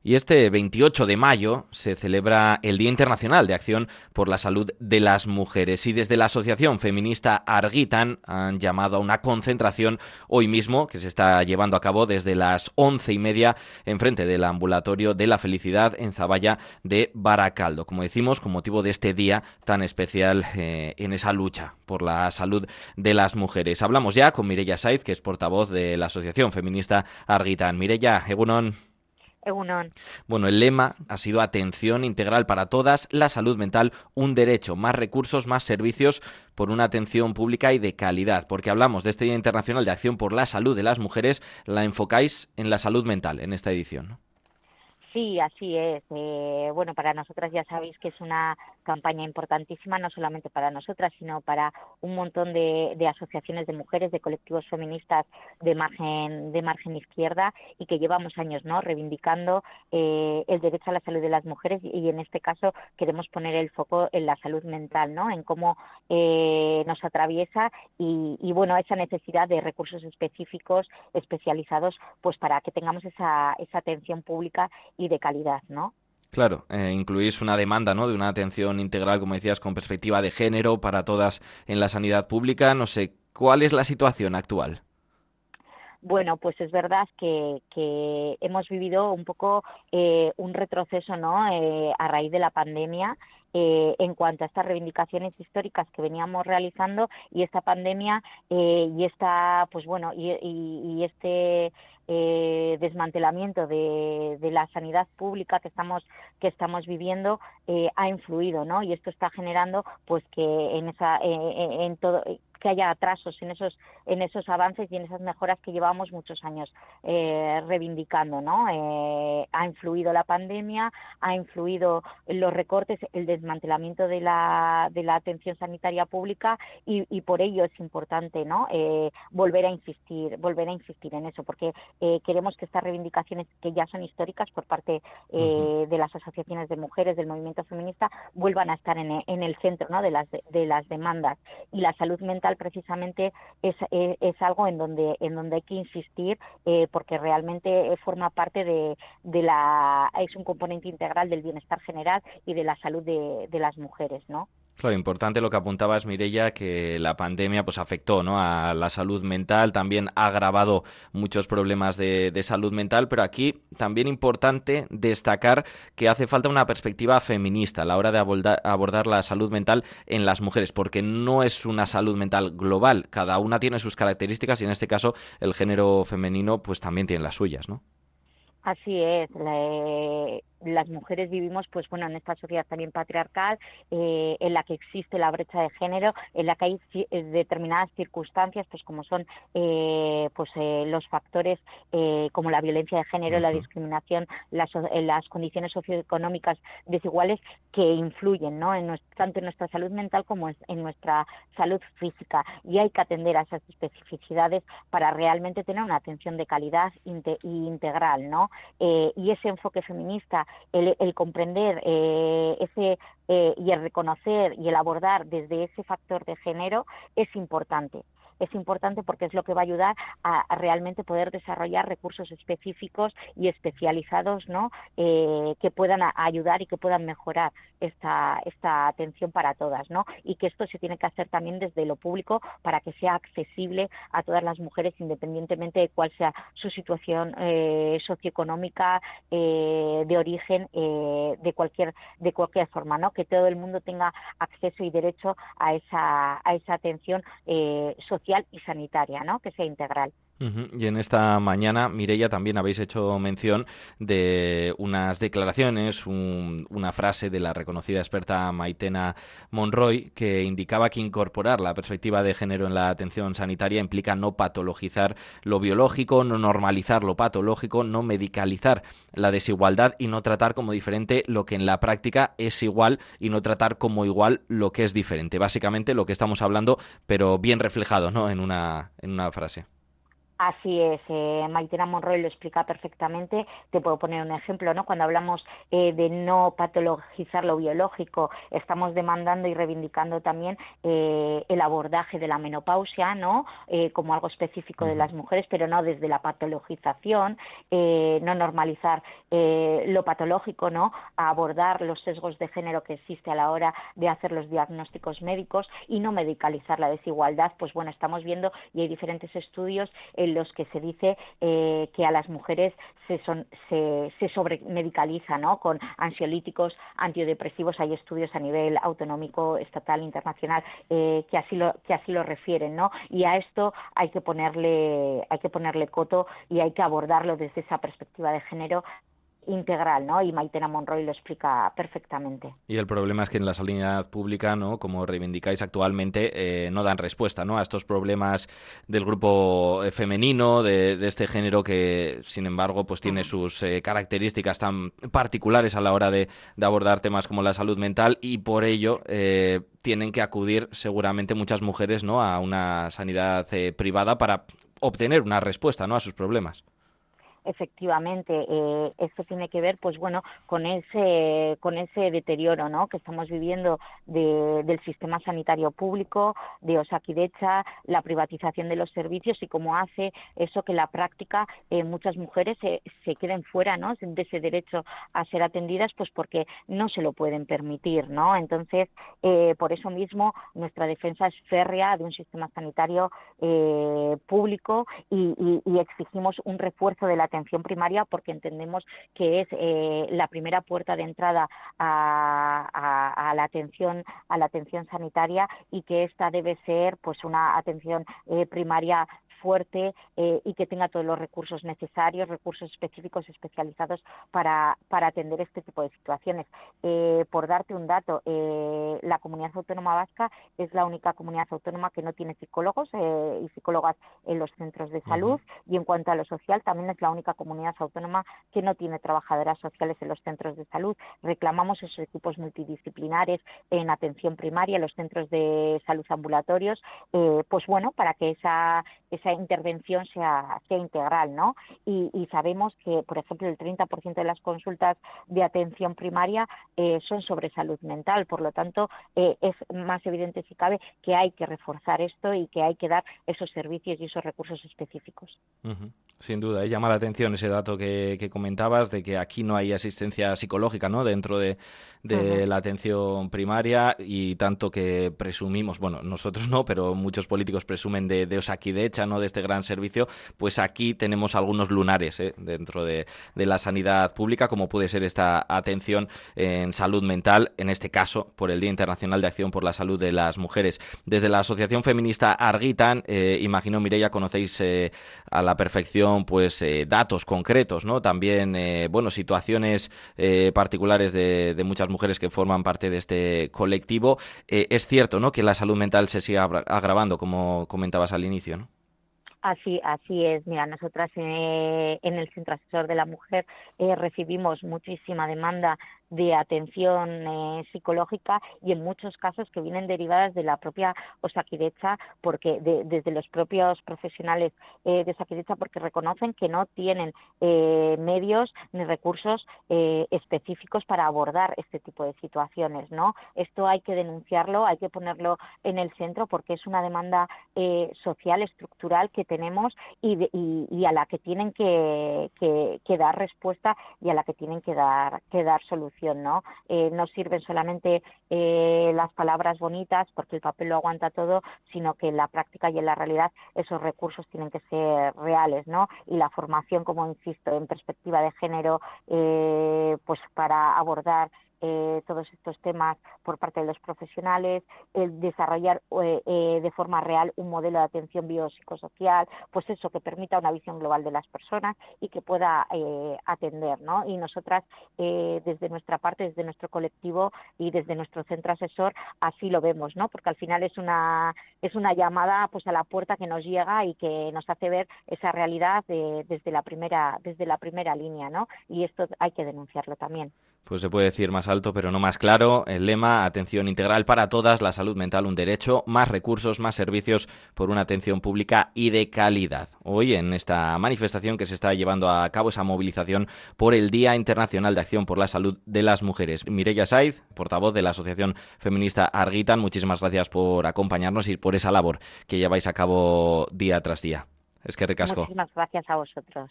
Y este 28 de mayo se celebra el Día Internacional de Acción por la Salud de las Mujeres y desde la asociación feminista Argitan han llamado a una concentración hoy mismo que se está llevando a cabo desde las 11:30 enfrente del Ambulatorio de la Felicidad en Zaballa de Baracaldo. Como decimos, con motivo de este día tan especial en esa lucha por la salud de las mujeres. Hablamos ya con Mireia Saiz, que es portavoz de la asociación feminista Argitan. Mireia, egunon. Egunon. Bueno, el lema ha sido atención integral para todas, la salud mental, un derecho, más recursos, más servicios por una atención pública y de calidad. Porque hablamos de este Día Internacional de Acción por la Salud de las Mujeres, la enfocáis en la salud mental en esta edición, ¿no? Sí, así es. Bueno, para nosotras ya sabéis que es una campaña importantísima, no solamente para nosotras, sino para un montón de asociaciones de mujeres, de colectivos feministas de margen izquierda y que llevamos años, ¿no?, reivindicando el derecho a la salud de las mujeres y en este caso queremos poner el foco en la salud mental, ¿no?, en cómo nos atraviesa y bueno, esa necesidad de recursos específicos, especializados, pues para que tengamos esa atención pública y de calidad, ¿no? Claro, incluís una demanda, ¿no?, de una atención integral, como decías, con perspectiva de género para todas en la sanidad pública. No sé, ¿cuál es la situación actual? Bueno, pues es verdad que hemos vivido un poco un retroceso, ¿no?, a raíz de la pandemia, en cuanto a estas reivindicaciones históricas que veníamos realizando y esta pandemia y esta, pues bueno, y este desmantelamiento de la sanidad pública que estamos viviendo ha influido, ¿no? Y esto está generando pues que en todo que haya atrasos en esos avances y en esas mejoras que llevamos muchos años reivindicando, ¿no? Ha influido la pandemia, ha influido los recortes, el desmantelamiento de la atención sanitaria pública y por ello es importante, ¿no?, volver a insistir en eso, porque queremos que estas reivindicaciones que ya son históricas por parte de las asociaciones de mujeres, del movimiento feminista, vuelvan a estar en el centro, ¿no?, de las demandas. Y la salud mental precisamente es algo en donde hay que insistir porque realmente forma parte es un componente integral del bienestar general y de la salud de las mujeres, ¿no? Claro, importante lo que apuntabas, Mireia, que la pandemia pues afectó, ¿no?, a la salud mental, también ha agravado muchos problemas de salud mental, pero aquí también importante destacar que hace falta una perspectiva feminista a la hora de abordar la salud mental en las mujeres, porque no es una salud mental global, cada una tiene sus características y en este caso el género femenino pues también tiene las suyas, ¿no? Así es, las mujeres vivimos, pues bueno, en esta sociedad también patriarcal, en la que existe la brecha de género, en la que hay determinadas circunstancias, pues como son los factores como la violencia de género, la discriminación, las condiciones socioeconómicas desiguales que influyen, ¿no?, tanto en nuestra salud mental como en nuestra salud física, y hay que atender a esas especificidades para realmente tener una atención de calidad integral, ¿no? Y ese enfoque feminista, el comprender y el reconocer y el abordar desde ese factor de género es importante. Es importante porque es lo que va a ayudar a realmente poder desarrollar recursos específicos y especializados, ¿no?, que puedan ayudar y que puedan mejorar esta atención para todas, ¿no? Y que esto se tiene que hacer también desde lo público para que sea accesible a todas las mujeres independientemente de cuál sea su situación socioeconómica, de origen, de cualquier forma, ¿no? Que todo el mundo tenga acceso y derecho a esa atención social y sanitaria, ¿no?, que sea integral. Y en esta mañana, Mireia, también habéis hecho mención de unas declaraciones, una frase de la reconocida experta Maitena Monroy que indicaba que incorporar la perspectiva de género en la atención sanitaria implica no patologizar lo biológico, no normalizar lo patológico, no medicalizar la desigualdad y no tratar como diferente lo que en la práctica es igual y no tratar como igual lo que es diferente. Básicamente lo que estamos hablando, pero bien reflejado, ¿no?, en una frase. Así es, Maitena Monroy lo explica perfectamente. Te puedo poner un ejemplo, ¿no? Cuando hablamos de no patologizar lo biológico, estamos demandando y reivindicando también el abordaje de la menopausia, ¿no? Como algo específico de las mujeres, pero no desde la patologización, no normalizar lo patológico, ¿no? A abordar los sesgos de género que existe a la hora de hacer los diagnósticos médicos y no medicalizar la desigualdad. Pues bueno, estamos viendo y hay diferentes estudios en los que se dice que a las mujeres se sobremedicaliza, ¿no? Con ansiolíticos, antidepresivos. Hay estudios a nivel autonómico, estatal, internacional, que así lo refieren, ¿no? Y a esto hay que ponerle coto y hay que abordarlo desde esa perspectiva de género integral, ¿no? Y Maitena Monroy lo explica perfectamente. Y el problema es que en la sanidad pública, ¿no? Como reivindicáis actualmente, no dan respuesta, ¿no? A estos problemas del grupo femenino, de este género que, sin embargo, pues tiene sus características tan particulares a la hora de abordar temas como la salud mental y por ello tienen que acudir seguramente muchas mujeres, ¿no? A una sanidad privada para obtener una respuesta, ¿no? A sus problemas. Efectivamente, esto tiene que ver, pues bueno, con ese deterioro, ¿no? Que estamos viviendo del sistema sanitario público, de Osakidetza, la privatización de los servicios y cómo hace eso que la práctica muchas mujeres se queden fuera, ¿no? De ese derecho a ser atendidas, pues porque no se lo pueden permitir, ¿no? Entonces, por eso mismo nuestra defensa es férrea de un sistema sanitario público y exigimos un refuerzo de la atención primaria porque entendemos que es la primera puerta de entrada a la atención sanitaria y que esta debe ser pues una atención primaria fuerte y que tenga todos los recursos necesarios, recursos específicos especializados para atender este tipo de situaciones. Por darte un dato, la Comunidad Autónoma Vasca es la única comunidad autónoma que no tiene psicólogos y psicólogas en los centros de salud y en cuanto a lo social también es la única comunidad autónoma que no tiene trabajadoras sociales en los centros de salud. Reclamamos esos equipos multidisciplinares en atención primaria, en los centros de salud ambulatorios, pues bueno, para que esa intervención sea integral, ¿no? Y sabemos que, por ejemplo, el 30% de las consultas de atención primaria son sobre salud mental, por lo tanto, es más evidente si cabe que hay que reforzar esto y que hay que dar esos servicios y esos recursos específicos. Sin duda, llama la atención ese dato que comentabas de que aquí no hay asistencia psicológica, ¿no? Dentro de la atención primaria y tanto que presumimos, bueno, nosotros no, pero muchos políticos presumen de Osakidetza, ¿no? De este gran servicio, pues aquí tenemos algunos lunares dentro de la sanidad pública, como puede ser esta atención en salud mental, en este caso por el Día Internacional de Acción por la Salud de las Mujeres. Desde la Asociación Feminista Argitan, imagino, Mireia, conocéis a la perfección pues datos concretos, ¿no? También bueno, situaciones particulares de muchas mujeres que forman parte de este colectivo. Es cierto, ¿no? Que la salud mental se sigue agravando, como comentabas al inicio, ¿no? Así es. Mira, nosotras en el Centro Asesor de la Mujer recibimos muchísima demanda de atención psicológica y en muchos casos que vienen derivadas de la propia Osakidetza, porque desde los propios profesionales de Osakidetza, porque reconocen que no tienen medios ni recursos específicos para abordar este tipo de situaciones, ¿no? Esto hay que denunciarlo, hay que ponerlo en el centro porque es una demanda social, estructural que tenemos y a la que tienen que dar respuesta y a la que tienen que dar solución, ¿no? No sirven solamente las palabras bonitas porque el papel lo aguanta todo, sino que en la práctica y en la realidad esos recursos tienen que ser reales, ¿no? Y la formación, como insisto, en perspectiva de género, pues para abordar todos estos temas por parte de los profesionales, el desarrollar de forma real un modelo de atención biopsicosocial, pues eso, que permita una visión global de las personas y que pueda atender, ¿no? Y nosotras, desde nuestra parte, desde nuestro colectivo y desde nuestro centro asesor, así lo vemos, ¿no? Porque al final es una llamada pues a la puerta que nos llega y que nos hace ver esa realidad desde la primera línea, ¿no? Y esto hay que denunciarlo también. Pues se puede decir más alto, pero no más claro. El lema, atención integral para todas, la salud mental un derecho, más recursos, más servicios por una atención pública y de calidad. Hoy, en esta manifestación que se está llevando a cabo, esa movilización por el Día Internacional de Acción por la Salud de las Mujeres. Mireia Saiz, portavoz de la Asociación Feminista Argitan, muchísimas gracias por acompañarnos y por esa labor que lleváis a cabo día tras día. Es que ricasco. Muchísimas gracias a vosotros.